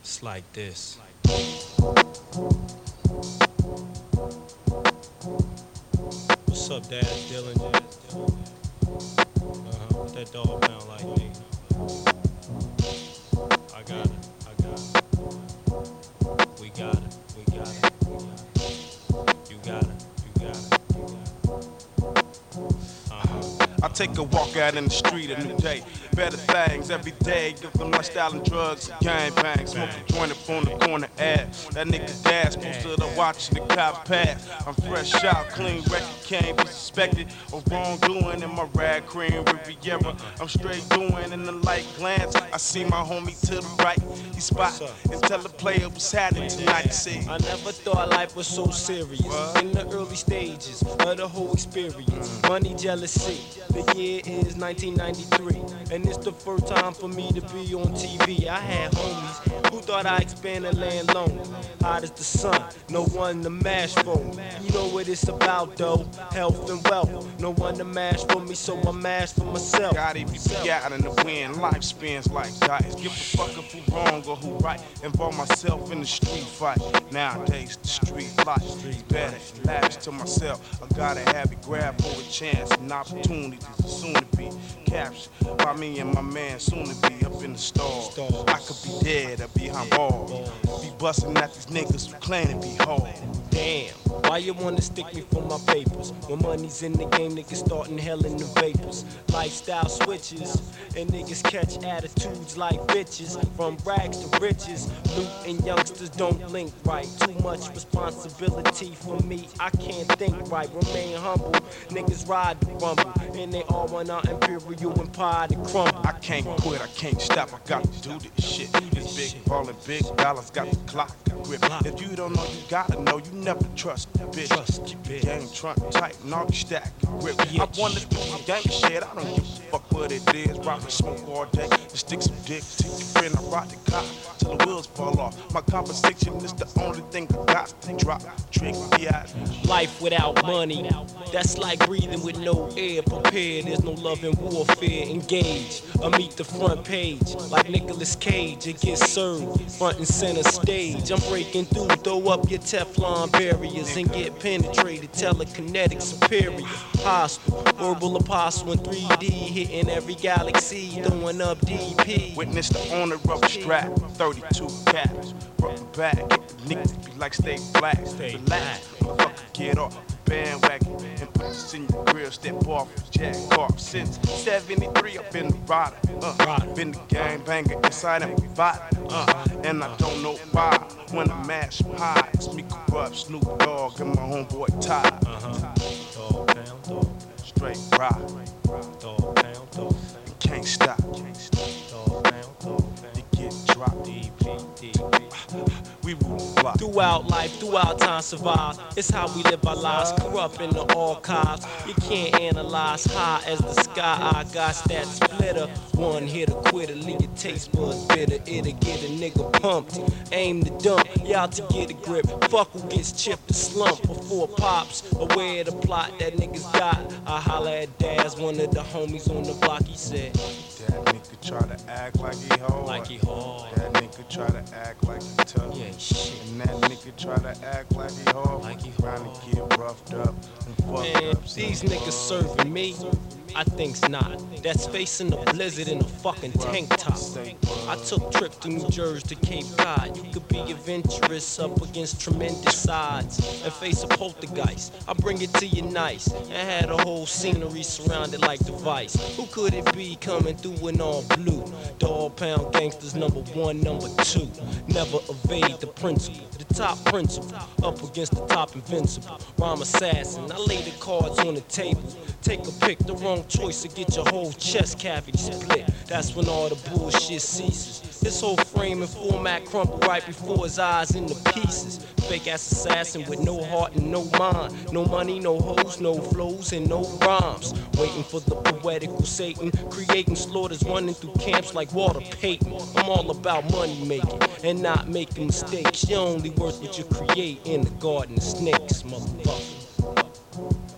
It's like this. What's up, Dad? Dylan? What that dog pound like me? I got it. I got it. We got it. We got it. You got it. You got it. You got it. I take a walk out in the street a new day. Better things every day. Give them lifestyle and drugs and gangbang. Smoke a joint up on the corner ass. That nigga dash posted up watching the cops pass. I'm fresh out, clean record, can't be suspected of wrongdoing in my rag cream Riviera. I'm straight doing in the light glance. I see my homie to the right. He spot and tell the player what's happening tonight. He say, I never thought life was so serious. In the early stages of the whole experience. Money, jealousy. The year is 1993. And it's the first time for me to be on TV. I had homies who thought I expanded land loan. Hot as the sun, no one to mash for. You know what it's about though, health and wealth. No one to mash for me, so I mash for myself. Gotta be out in the wind, life spins like dice. Give a fuck if who wrong or who right. Involve myself in the street fight. Nowadays the street life is better. Lavish to myself, I gotta have it grab for a chance and opportunities soon to be captured by me and my man soon to be up in the stars. I could be dead or behind bars. Be busting at these niggas who claim to be hard. Damn, why you wanna stick me for my papers? When money's in the game, niggas starting hell in the vapors. Lifestyle switches, and niggas catch attitudes like bitches. From rags to riches, loot and youngsters don't link right. Too much responsibility for me, I can't think right. Remain humble, niggas ride the rumble, and they all want our imperial empire to crumble. I can't quit, I can't stop, I got to do this shit. It's big ballin', big dollars, got the clock grip. If you don't know, you gotta know, you never trust a bitch. Keep the game trunk tight and all stack grip. I wanna do the gang shit, I don't give a fuck what it is. Rock and smoke all day, and stick some dick, take your friend, I ride the car till the wheels fall off. My conversation is the only thing I got to drop. Trick me out. Life without money, that's like breathing with no air. Prepared, there's no love in warfare. Engage, or meet the front page. Like Nicolas Cage, it gets served front and center stage. I'm breaking through, throw up your Teflon barriers and get penetrated. Telekinetic superior, hostile, verbal apostle in 3D, hitting every galaxy, throwing up DP. Witness the owner of the strap, 32 caps. Rubber back, niggas be like stay black. Relax, motherfucker, get off the bandwagon and put this in your grill. Step off, jack off. Since 73, I've been the rider. Been the gang banger inside and provider. And I don't know why. When I mash high, it's me corrupt, Snoop Dogg and my homeboy Ty. Dog pound, dog pound. Straight rock, Dog pound, dog pound. and can't stop. Dog pound, dog pound. You get dropped. We rule the block. Throughout life, throughout time survive. It's how we live our lives, corrupt in the archives. You can't analyze high as the sky. I got that splitter. One hit a quitter, leave your taste buds bitter. It'll get a nigga pumped. Aim to dump, you out to get a grip. Fuck who gets chipped or slumped before pops. Aware of the plot that niggas got. I holla at Daz, one of the homies on the block. He said, That nigga try to act like he hard. like he hard. That nigga try to act like he tough. He ain't shit. And that nigga try to act like he hard. Like he Trying to get roughed up and fucked Man, up. these niggas serving me, I think's not. That's facing the blizzard in a fucking tank top. I took trips to New Jersey to Cape Cod. You could be adventurous up against tremendous odds and face a poltergeist. I bring it to you nice and had a whole scenery surrounded like device. Who could it be coming through in all blue? Dog pound gangsters number one, number two. Never evade the principle. The top principle up against the top invincible. Rhyme assassin. I lay the cards on the table. Take a pick, the wrong choice to get your whole chest cavity split. That's when all the bullshit ceases. His whole frame and format crumble right before his eyes in the pieces. Fake ass assassin with no heart and no mind. No money, no hoes, no flows, and no rhymes. Waiting for the poetical Satan. Creating slaughters running through camps like Walter Payton. I'm all about money making and not making mistakes. You're only worth what you create in the garden of snakes, motherfucker.